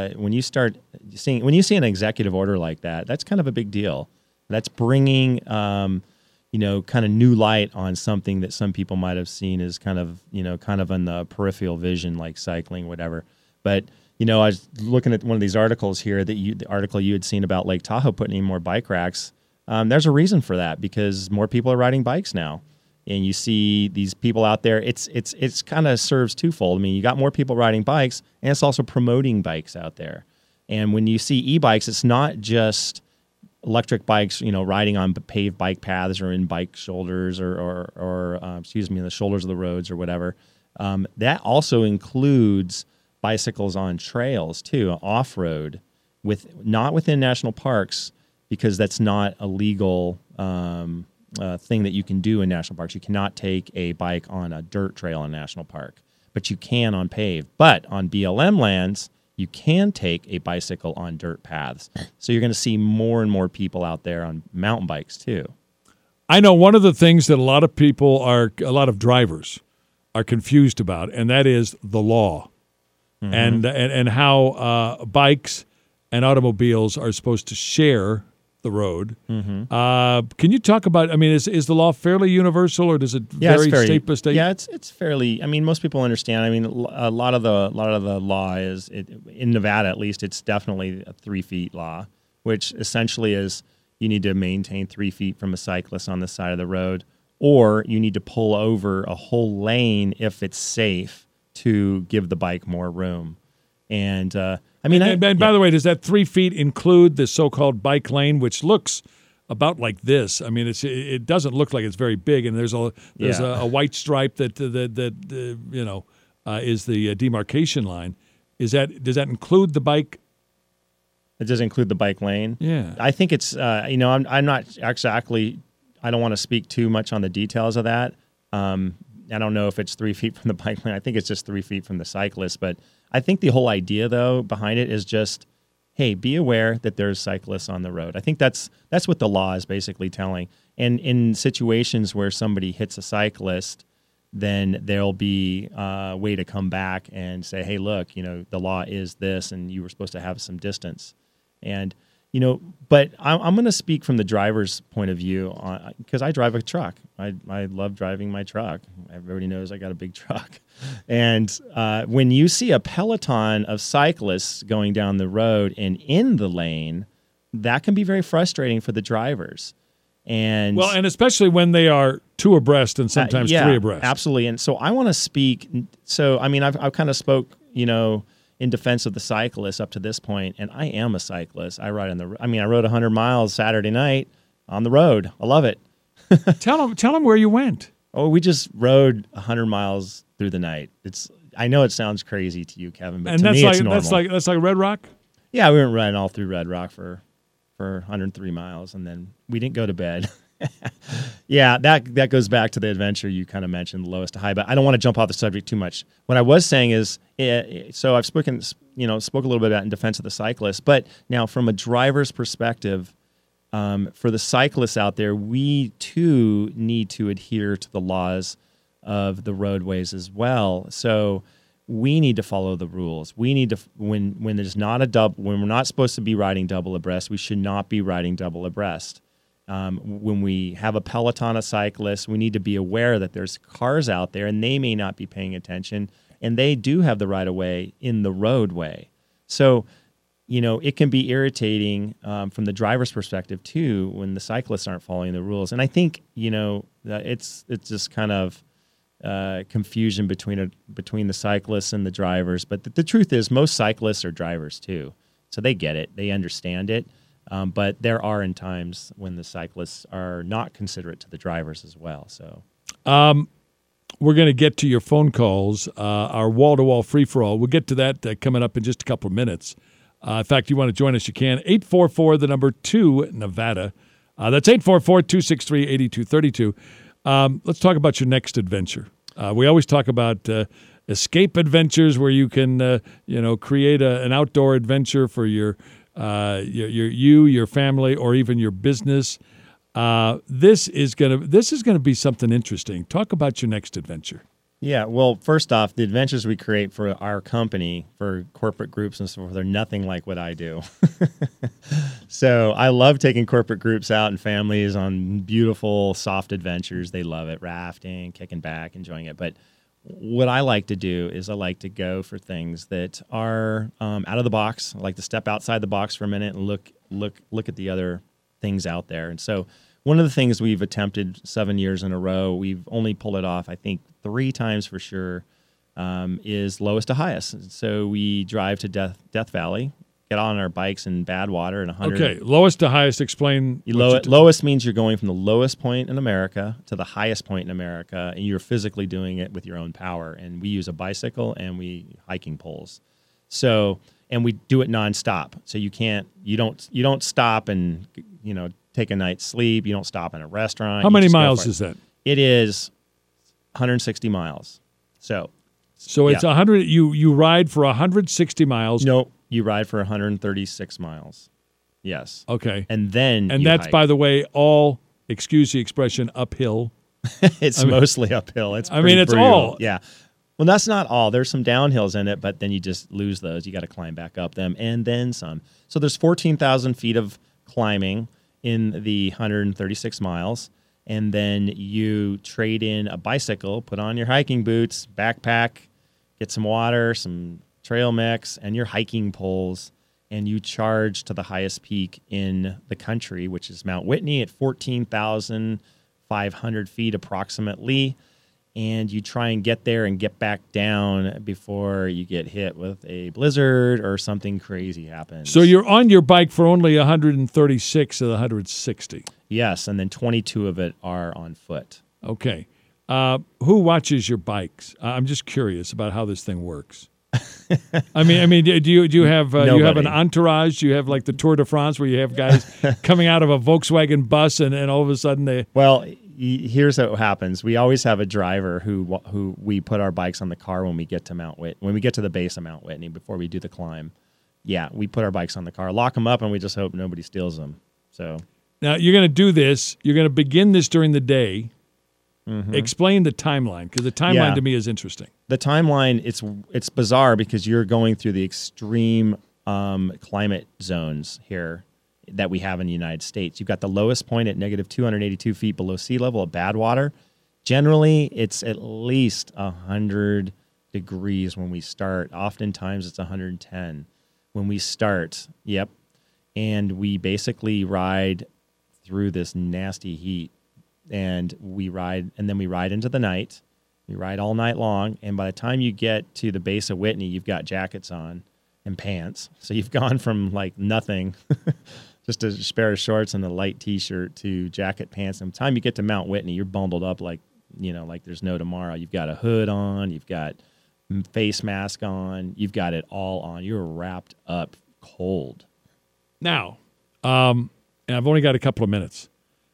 an executive order like that, that's kind of a big deal. That's bringing, kind of new light on something that some people might have seen as kind of in the peripheral vision, like cycling, whatever. But I was looking at one of these articles here the article you had seen about Lake Tahoe putting in more bike racks. There's a reason for that because more people are riding bikes now, and you see these people out there. It's kind of serves twofold. I mean, you got more people riding bikes, and it's also promoting bikes out there. And when you see e-bikes, it's not just electric bikes, riding on paved bike paths or in bike shoulders or in the shoulders of the roads or whatever. That also includes bicycles on trails too, off-road, not within national parks, because that's not a legal thing that you can do in national parks. You cannot take a bike on a dirt trail in a national park, but you can on paved. But on BLM lands, you can take a bicycle on dirt paths. So you're going to see more and more people out there on mountain bikes too. I know one of the things that a lot of drivers are confused about, and that is the law. Mm-hmm. and how bikes and automobiles are supposed to share the road. Mm-hmm. Can you talk about? I mean, is the law fairly universal, or does it vary state by state? Yeah, it's fairly. I mean, most people understand. I mean, a lot of the law is in Nevada, at least. It's definitely a 3 feet law, which essentially is you need to maintain 3 feet from a cyclist on the side of the road, or you need to pull over a whole lane if it's safe to give the bike more room. And by the way, does that 3 feet include the so-called bike lane, which looks about like this? I mean, it doesn't look like it's very big, and there's a white stripe that is the demarcation line. Does that include the bike? It does include the bike lane. Yeah, I think it's I'm not exactly. I don't want to speak too much on the details of that. I don't know if it's 3 feet from the bike lane. I think it's just 3 feet from the cyclist. But I think the whole idea, though, behind it is just, hey, be aware that there's cyclists on the road. I think that's what the law is basically telling. And in situations where somebody hits a cyclist, then there'll be a way to come back and say, hey, look, the law is this, and you were supposed to have some distance. And but I'm going to speak from the driver's point of view because I drive a truck. I love driving my truck. Everybody knows I got a big truck. And when you see a peloton of cyclists going down the road and in the lane, that can be very frustrating for the drivers. And especially when they are two abreast and sometimes three abreast. Absolutely. And so I want to speak. So, I mean, I've kind of spoke, in defense of the cyclists up to this point, and I am a cyclist. I ride I rode 100 miles Saturday night on the road. I love it. Tell them where you went. Oh, we just rode 100 miles through the night. I know it sounds crazy to you, Kevin, but to me it's normal. That's like Red Rock? Yeah, we went riding all through Red Rock for 103 miles, and then we didn't go to bed. Yeah, that goes back to the adventure you kind of mentioned, lowest to high, but I don't want to jump off the subject too much. What I was saying is, so I've spoke a little bit about in defense of the cyclists, but now from a driver's perspective, for the cyclists out there, we too need to adhere to the laws of the roadways as well. So we need to follow the rules. We need to, when there's not when we're not supposed to be riding double abreast, we should not be riding double abreast. When we have a peloton of cyclists, we need to be aware that there's cars out there and they may not be paying attention, and they do have the right of way in the roadway. So, it can be irritating from the driver's perspective too when the cyclists aren't following the rules. And I think, it's just kind of confusion between the cyclists and the drivers. But the truth is, most cyclists are drivers too, so they get it, they understand it. But there are in times when the cyclists are not considerate to the drivers as well. So, we're going to get to your phone calls, our wall-to-wall free-for-all. We'll get to that coming up in just a couple of minutes. In fact, you want to join us, you can. 844, the number 2, Nevada. That's 844-263-8232. Let's talk about your next adventure. We always talk about escape adventures where you can, create an outdoor adventure for your family, or even your business. This is gonna be something interesting. Talk about your next adventure. Yeah, well, first off, the adventures we create for our company, for corporate groups and so forth, are nothing like what I do. So I love taking corporate groups out and families on beautiful, soft adventures. They love it, rafting, kicking back, enjoying it. But what I like to do is I like to go for things that are out of the box. I like to step outside the box for a minute and look at the other things out there. And so one of the things we've attempted 7 years in a row, we've only pulled it off, I think, 3 times for sure, is lowest to highest. So we drive to Death Valley, get on our bikes in bad water at 100. Okay, lowest to highest, explain. Lowest means you're going from the lowest point in America to the highest point in America, and you're physically doing it with your own power. And we use a bicycle and hiking poles. So, and we do it nonstop. So you don't stop and, take a night's sleep. You don't stop in a restaurant. How many miles is that? It is 160 miles. So it's 100. You ride for 160 miles. No, you ride for 136 miles. Yes. Okay. And then that's hike. By the way, all, excuse the expression, uphill. It's mostly uphill. It's brutal. all. Yeah. Well, that's not all. There's some downhills in it, but then you just lose those. You got to climb back up them and then some. So there's 14,000 feet of climbing in the 136 miles. And then you trade in a bicycle, put on your hiking boots, backpack, get some water, some trail mix, and your hiking poles, and you charge to the highest peak in the country, which is Mount Whitney at 14,500 feet approximately. And you try and get there and get back down before you get hit with a blizzard or something crazy happens. So you're on your bike for only 136 of the 160. Yes, and then 22 of it are on foot. Okay. Who watches your bikes? I'm just curious about how this thing works. I mean, do you have you have an entourage? Do you have like the Tour de France where you have guys coming out of a Volkswagen bus and all of a sudden they? Well, here's what happens. We always have a driver who we put our bikes on the car when we get to when we get to the base of Mount Whitney before we do the climb. Yeah, we put our bikes on the car, lock them up, and we just hope nobody steals them. So now you're going to do this. You're going to begin this during the day. Mm-hmm. Explain the timeline, because the timeline to me is interesting. The timeline, it's bizarre because you're going through the extreme climate zones here that we have in the United States. You've got the lowest point at negative 282 feet below sea level at Badwater. Generally, it's at least 100 degrees when we start. Oftentimes, it's 110 when we start. Yep. And we basically ride through this nasty heat. And we ride into the night. We ride all night long. And by the time you get to the base of Whitney, you've got jackets on and pants. So you've gone from like nothing, just a pair of shorts and a light T-shirt, to jacket, pants. And by the time you get to Mount Whitney, you're bundled up like there's no tomorrow. You've got a hood on. You've got face mask on. You've got it all on. You're wrapped up cold. Now, and I've only got a couple of minutes.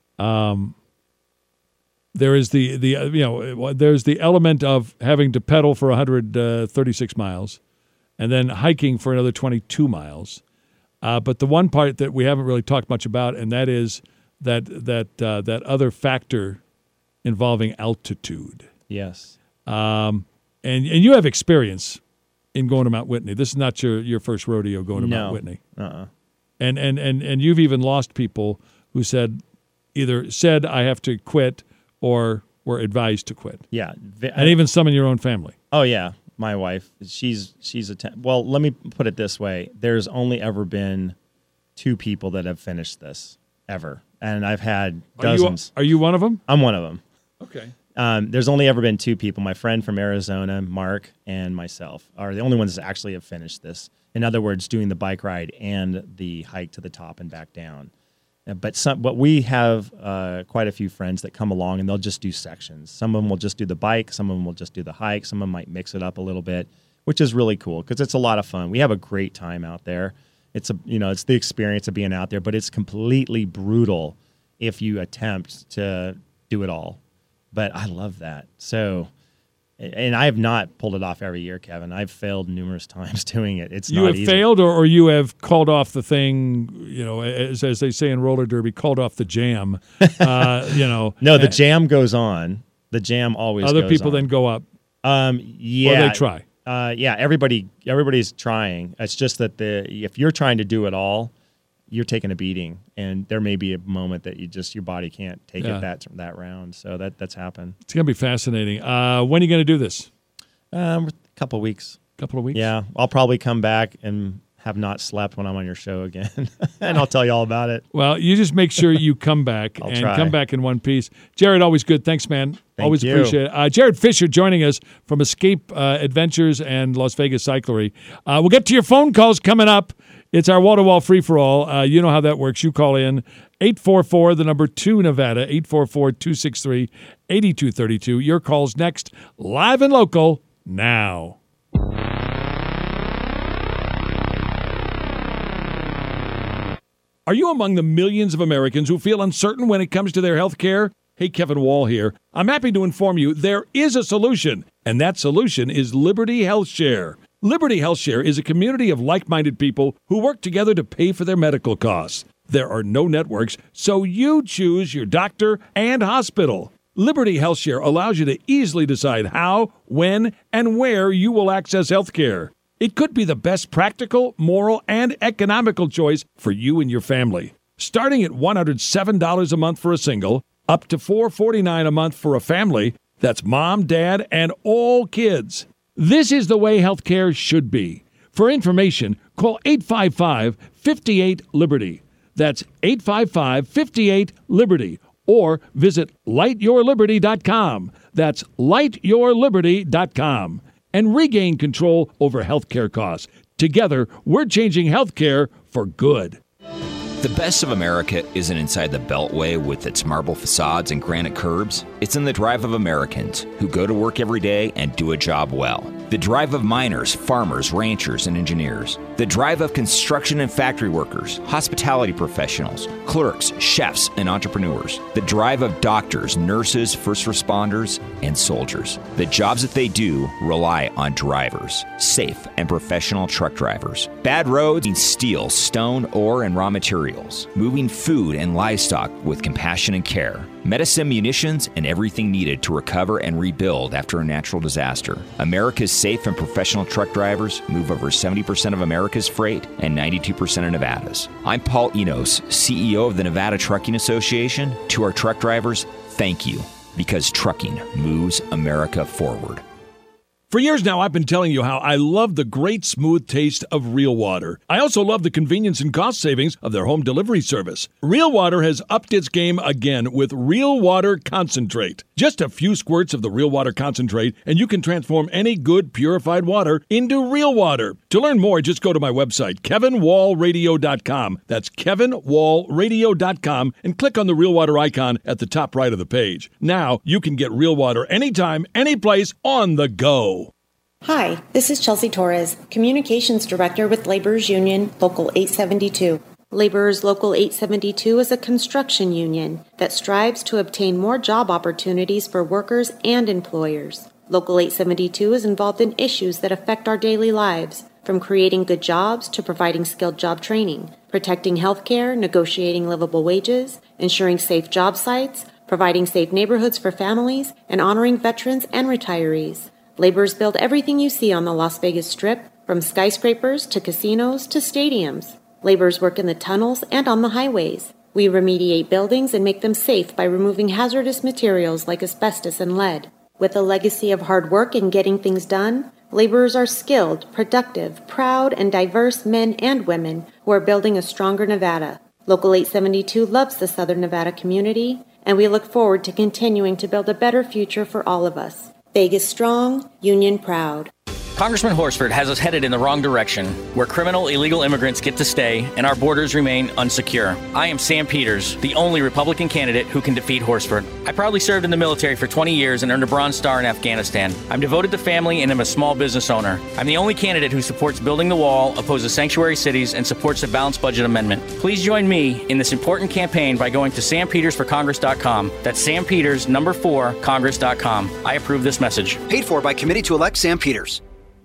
There is there's the element of having to pedal for 136 miles and then hiking for another 22 miles. But the one part that we haven't really talked much about, and that is that other factor involving altitude. Yes. And you have experience in going to Mount Whitney. This is not your first rodeo going to Mount Whitney. And you've even lost people who either said I have to quit or were advised to quit. Yeah. And even some in your own family. Oh, yeah. My wife, she's well, let me put it this way. There's only ever been 2 people that have finished this, ever. And I've had dozens. Are you one of them? I'm one of them. Okay. There's only ever been 2 people. My friend from Arizona, Mark, and myself are the only ones that actually have finished this. In other words, doing the bike ride and the hike to the top and back down. But we have quite a few friends that come along and they'll just do sections. Some of them will just do the bike. Some of them will just do the hike. Some of them might mix it up a little bit, which is really cool because it's a lot of fun. We have a great time out there. It's the experience of being out there, but it's completely brutal if you attempt to do it all. But I love that. So, and I have not pulled it off every year, Kevin. I've failed numerous times doing it. It's not easy. You have failed, or you have called off the thing, as they say in roller derby, called off the jam. No, the jam goes on. The jam always goes on. Other people then go up. Yeah. Or they try. Yeah, everybody's trying. It's just that if you're trying to do it all, you're taking a beating, and there may be a moment that your body can't take it that round. So that's happened. It's gonna be fascinating. When are you gonna do this? A couple of weeks. Couple of weeks. Yeah, I'll probably come back and have not slept when I'm on your show again, and I'll tell you all about it. Well, you just make sure you come back come back in one piece. Jared, always good. Thanks, man. Always appreciate it. Jared Fisher joining us from Escape Adventures and Las Vegas Cyclery. We'll get to your phone calls coming up. It's our wall-to-wall free-for-all. You know how that works. You call in 844, the number 2 Nevada, 844-263-8232. Your call's next, live and local, now. Are you among the millions of Americans who feel uncertain when it comes to their health care? Hey, Kevin Wall here. I'm happy to inform you there is a solution, and that solution is Liberty Health Share. Liberty Health Share is a community of like-minded people who work together to pay for their medical costs. There are no networks, so you choose your doctor and hospital. Liberty Health Share allows you to easily decide how, when, and where you will access health care. It could be the best practical, moral, and economical choice for you and your family. Starting at $107 a month for a single, up to $449 a month for a family, that's mom, dad, and all kids. This is the way healthcare should be. For information, call 855-58-LIBERTY. That's 855-58-LIBERTY. Or visit lightyourliberty.com. That's lightyourliberty.com. And regain control over healthcare costs. Together, we're changing healthcare for good. The best of America isn't inside the Beltway with its marble facades and granite curbs. It's in the drive of Americans who go to work every day and do a job well. The drive of miners, farmers, ranchers, and engineers. The drive of construction and factory workers, hospitality professionals, clerks, chefs, and entrepreneurs. The drive of doctors, nurses, first responders, and soldiers. The jobs that they do rely on drivers, safe and professional truck drivers. Bad roads mean steel, stone, ore, and raw materials. Moving food and livestock with compassion and care. Medicine, munitions, and everything needed to recover and rebuild after a natural disaster. America's safe and professional truck drivers move over 70% of America's freight and 92% of Nevada's. I'm Paul Enos, CEO of the Nevada Trucking Association. To our truck drivers, thank you, because trucking moves America forward. For years now, I've been telling you how I love the great smooth taste of Real Water. I also love the convenience and cost savings of their home delivery service. Real Water has upped its game again with Real Water Concentrate. Just a few squirts of the Real Water Concentrate, and you can transform any good purified water into real water. To learn more, just go to my website, kevinwallradio.com. That's kevinwallradio.com, and click on the Real Water icon at the top right of the page. Now, you can get real water anytime, anyplace, on the go. Hi, this is Chelsea Torres, Communications Director with Laborers Union Local 872. Laborers Local 872 is a construction union that strives to obtain more job opportunities for workers and employers. Local 872 is involved in issues that affect our daily lives, from creating good jobs to providing skilled job training, protecting health care, negotiating livable wages, ensuring safe job sites, providing safe neighborhoods for families, and honoring veterans and retirees. Laborers build everything you see on the Las Vegas Strip, from skyscrapers to casinos to stadiums. Laborers work in the tunnels and on the highways. We remediate buildings and make them safe by removing hazardous materials like asbestos and lead. With a legacy of hard work and getting things done, laborers are skilled, productive, proud, and diverse men and women who are building a stronger Nevada. Local 872 loves the Southern Nevada community and we look forward to continuing to build a better future for all of us. Vegas strong, union proud. Congressman Horsford has us headed in the wrong direction, where criminal illegal immigrants get to stay and our borders remain unsecure. I am Sam Peters, the only Republican candidate who can defeat Horsford. I proudly served in the military for 20 years and earned a Bronze Star in Afghanistan. I'm devoted to family and am a small business owner. I'm the only candidate who supports building the wall, opposes sanctuary cities, and supports the balanced budget amendment. Please join me in this important campaign by going to sampetersforcongress.com. That's sampeters4congress.com. I approve this message. Paid for by Committee to Elect Sam Peters.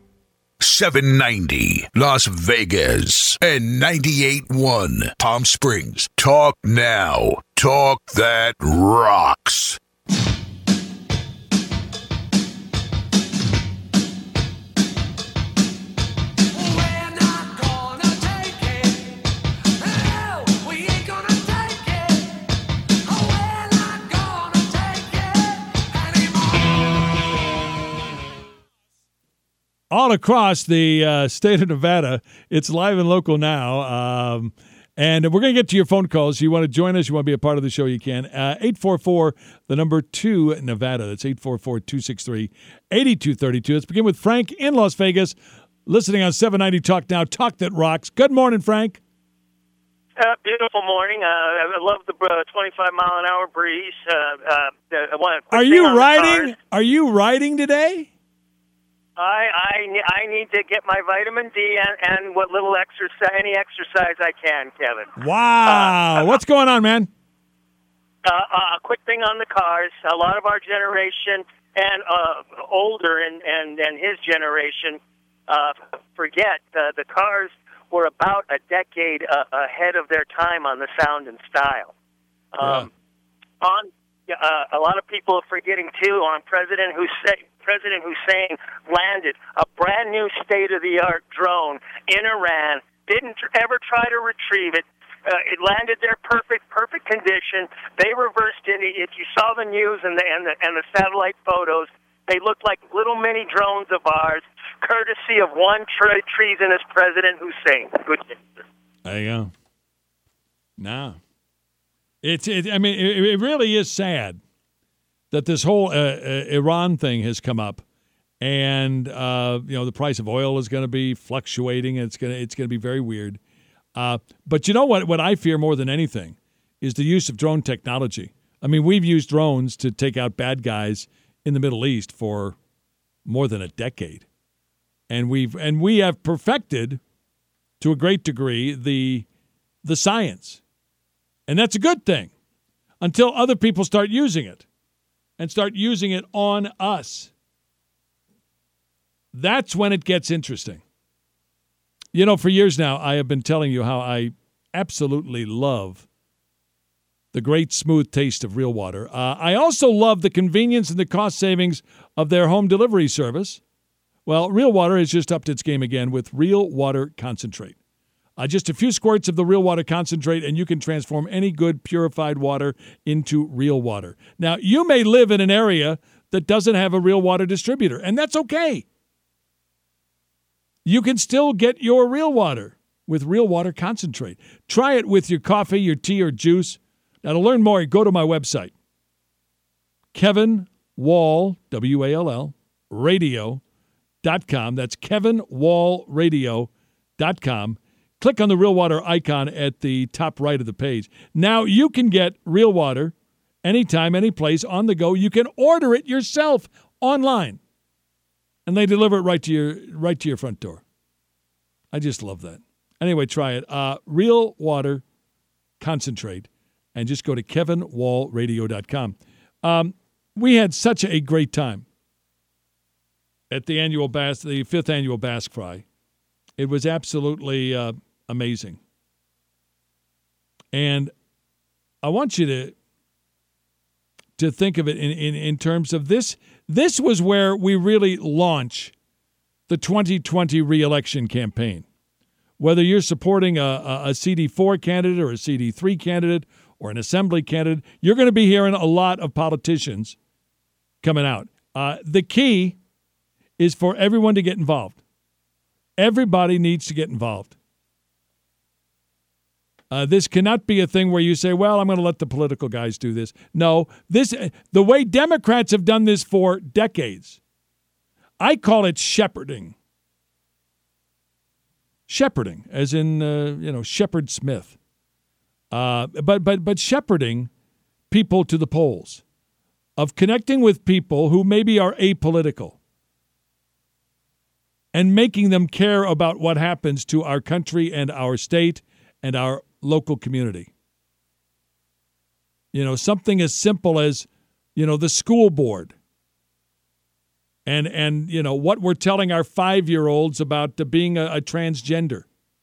790 Las Vegas and 98.1 Palm Springs. Talk now. Talk that rocks. All across the state of Nevada, it's live and local now. And we're going to get to your phone calls. You want to join us, you want to be a part of the show, you can. 844, the number 2, Nevada. That's 844-263-8232. Let's begin with Frank in Las Vegas, listening on 790 Talk Now, Talk That Rocks. Good morning, Frank. Beautiful morning. I love the 25-mile-an-hour breeze. Are you riding? Are you riding today? I need to get my vitamin D and what little exercise, any exercise I can, Kevin. Wow. What's going on, man? A quick thing on the cars. A lot of our generation and older and his generation forget the cars were about a decade ahead of their time on the sound and style. A lot of people are forgetting, too, on President Hussein landed a brand new state-of-the-art drone in Iran, didn't ever try to retrieve it. It landed there perfect condition. They reversed it. If you saw the news and the satellite photos, they looked like little mini drones of ours, courtesy of one treasonous President Hussein. Good. There you go. No. It really is sad that this whole Iran thing has come up, and the price of oil is going to be fluctuating, and it's going to be very weird. But you know what I fear more than anything is the use of drone technology. I mean, we've used drones to take out bad guys in the Middle East for more than a decade, and we have perfected to a great degree the science, and that's a good thing until other people start using it. And start using it on us. That's when it gets interesting. You know, for years now, I have been telling you how I absolutely love the great smooth taste of Real Water. I also love the convenience and the cost savings of their home delivery service. Well, Real Water has just upped its game again with Real Water Concentrate. Just a few squirts of the Real Water Concentrate, and you can transform any good purified water into real water. Now, you may live in an area that doesn't have a Real Water distributor, and that's okay. You can still get your real water with Real Water Concentrate. Try it with your coffee, your tea, or juice. Now, to learn more, go to my website, Kevin Wall, W-A-L-L, radio.com. That's kevinwallradio.com. Click on the Real Water icon at the top right of the page. Now you can get Real Water anytime, any place, on the go. You can order it yourself online, and they deliver it right to your front door. I just love that. Anyway, try it. Real Water Concentrate, and just go to kevinwallradio.com. We had such a great time at the fifth annual Basque Fry. It was absolutely amazing. And I want you to think of it in terms of this. This was where we really launch the 2020 re-election campaign. Whether you're supporting a CD4 candidate or a CD3 candidate or an assembly candidate, you're going to be hearing a lot of politicians coming out. The key is for everyone to get involved. Everybody needs to get involved. This cannot be a thing where you say, well, I'm going to let the political guys do this. No, the way Democrats have done this for decades, I call it shepherding. Shepherding, as in, Shepard Smith. But shepherding people to the polls, of connecting with people who maybe are apolitical and making them care about what happens to our country and our state and our local community. Something as simple as, the school board and what we're telling our 5-year-olds about being a transgender.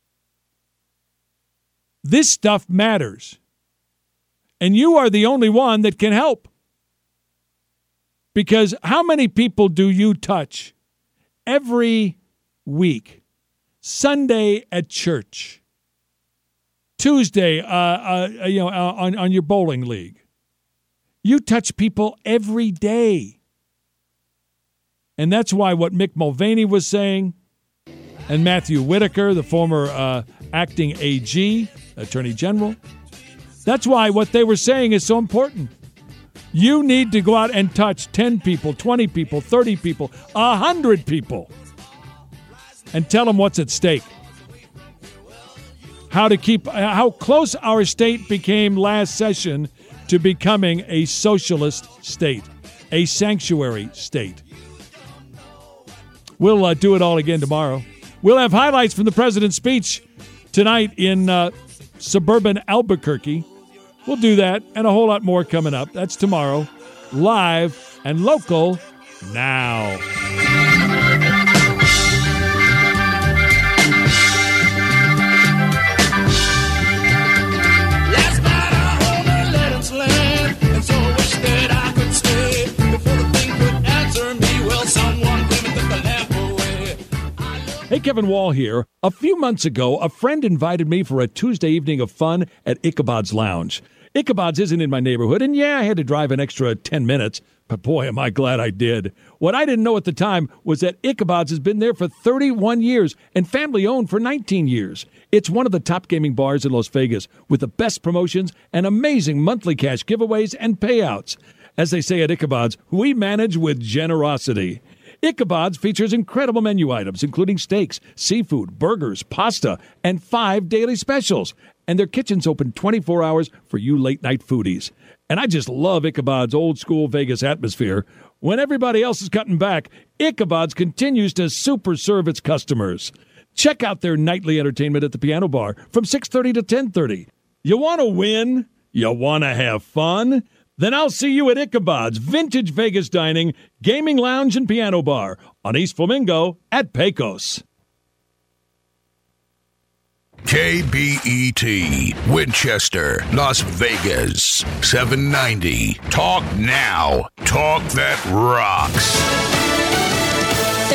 This stuff matters. And you are the only one that can help. Because how many people do you touch every week? Sunday at church, Tuesday, on your bowling league. You touch people every day. And that's why what Mick Mulvaney was saying, and Matthew Whitaker, the former acting AG, Attorney General, that's why what they were saying is so important. You need to go out and touch 10 people, 20 people, 30 people, 100 people, and tell them what's at stake. How close our state became last session to becoming a socialist state, a sanctuary state. We'll do it all again tomorrow. We'll have highlights from the president's speech tonight in suburban Albuquerque. We'll do that and a whole lot more coming up. That's tomorrow, live and local now. Last night I home and let him slam, and so I wish that I could stay before the thing could answer me. Well, someone came and took the lamp away. Hey, Kevin Wall here. A few months ago, a friend invited me for a Tuesday evening of fun at Ichabod's Lounge. Ichabod's isn't in my neighborhood, and yeah, I had to drive an extra 10 minutes, but boy, am I glad I did. What I didn't know at the time was that Ichabod's has been there for 31 years and family-owned for 19 years. It's one of the top gaming bars in Las Vegas with the best promotions and amazing monthly cash giveaways and payouts. As they say at Ichabod's, we manage with generosity. Ichabod's features incredible menu items, including steaks, seafood, burgers, pasta, and 5 daily specials. And their kitchen's open 24 hours for you late-night foodies. And I just love Ichabod's old-school Vegas atmosphere. When everybody else is cutting back, Ichabod's continues to super serve its customers. Check out their nightly entertainment at the Piano Bar from 6:30 to 10:30. You want to win? You want to have fun? Then I'll see you at Ichabod's Vintage Vegas Dining, Gaming Lounge, and Piano Bar on East Flamingo at Pecos. KBET, Winchester, Las Vegas, 790. Talk now. Talk that rocks.